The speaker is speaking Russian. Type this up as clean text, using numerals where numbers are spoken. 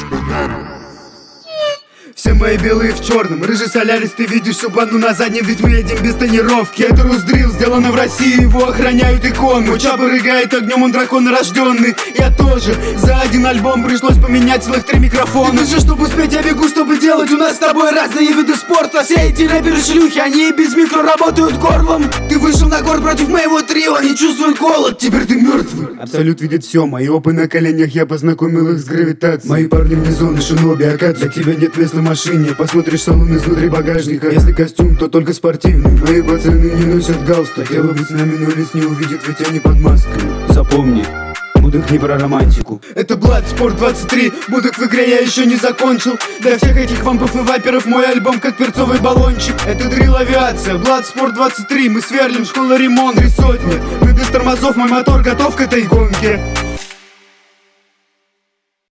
Все мои белые в черном, рыжий солярис, ты видишь всю банду на заднем, ведь мы едем без тонировки. Это Русдрил, сделано в России, его охраняют иконы. Мой чаб рыгает огнем, он дракон рожденный. Я тоже, за один альбом пришлось поменять целых 3 микрофона. Ты же, чтобы успеть, я бегу, чтобы делать. У нас с тобой разные виды спорта. Все эти рэперы шлюхи, они и без микро работают горлом. Ты вышел на город против моего трио, они чувствуют голод, теперь ты мертвый. Абсолют видит все, мои опы на коленях, я познакомил их с гравитацией. Мои парни вне зоны, шиноби, акация, для тебя нет места в машине. Посмотришь салон изнутри багажника. Если костюм, то только спортивный. Мои пацаны не носят галстук. Хотела быть с нами, но лиц не увидит, ведь они под маской. Запомни, Будок не про романтику. Это Bloodsport 23, Будок в игре я еще не закончил. Для всех этих вампов и вайперов мой альбом как перцовый баллончик. Это дрил авиация, Bloodsport 23, мы сверлим, школа ремонт, 3 сотни. Мы без тормозов, мой мотор готов к этой гонке.